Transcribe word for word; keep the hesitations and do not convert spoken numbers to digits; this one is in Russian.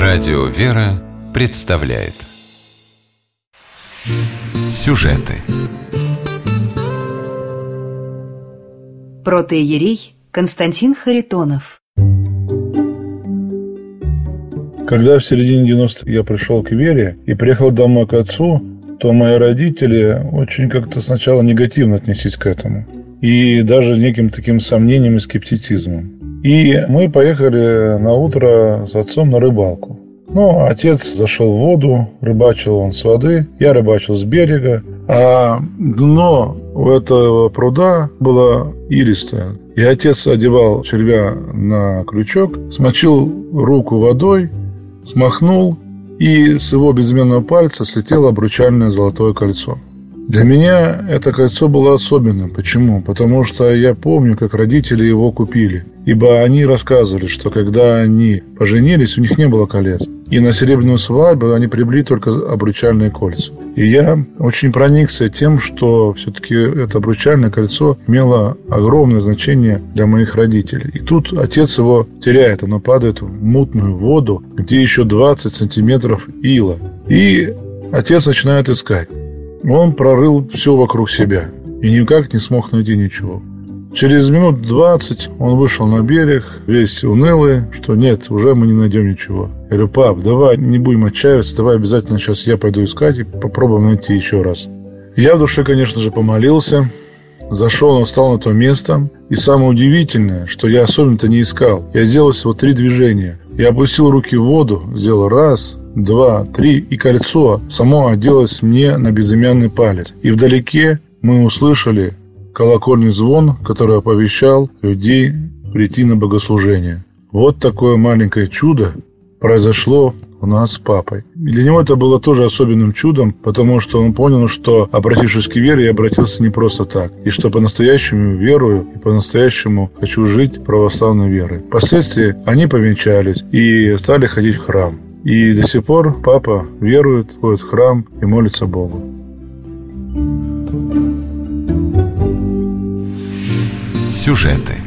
Радио «Вера» представляет сюжеты. Протоиерей Константин Харитонов. Когда в середине девяностых я пришел к вере и приехал домой к отцу, то мои родители очень как-то сначала негативно отнеслись к этому. И даже с неким таким сомнением и скептицизмом. И мы поехали на утро с отцом на рыбалку. Ну, отец зашел в воду, рыбачил он с воды, я рыбачил с берега. А дно у этого пруда было илистое. И отец одевал червя на крючок, смочил руку водой, смахнул, и с его безымянного пальца слетело обручальное золотое кольцо. Для меня это кольцо было особенным. Почему? Потому что я помню, как родители его купили. Ибо они рассказывали, что когда они поженились, у них не было колец. И на серебряную свадьбу они приобрели только обручальные кольца. И я очень проникся тем, что все-таки это обручальное кольцо имело огромное значение для моих родителей. И тут отец его теряет. Оно падает в мутную воду, где еще двадцать сантиметров ила. И отец начинает искать. Он прорыл все вокруг себя и никак не смог найти ничего. Через минут двадцать он вышел на берег, весь унылый, что нет, уже мы не найдем ничего. Я говорю: пап, давай не будем отчаиваться, давай обязательно сейчас я пойду искать и попробуем найти еще раз. Я в душе, конечно же, помолился, зашел, он встал на то место. И самое удивительное, что я особенно-то не искал. Я сделал всего три движения. Я опустил руки в воду, сделал раз, два, три, и кольцо само оделось мне на безымянный палец. И вдалеке мы услышали колокольный звон, который оповещал людей прийти на богослужение. Вот такое маленькое чудо произошло у нас с папой. И для него это было тоже особенным чудом, потому что он понял, что, обратившись к вере, я обратился не просто так, и что по-настоящему верую и по-настоящему хочу жить православной верой. Впоследствии они повенчались и стали ходить в храм. И до сих пор папа верует, ходит в храм и молится Богу. Сюжеты.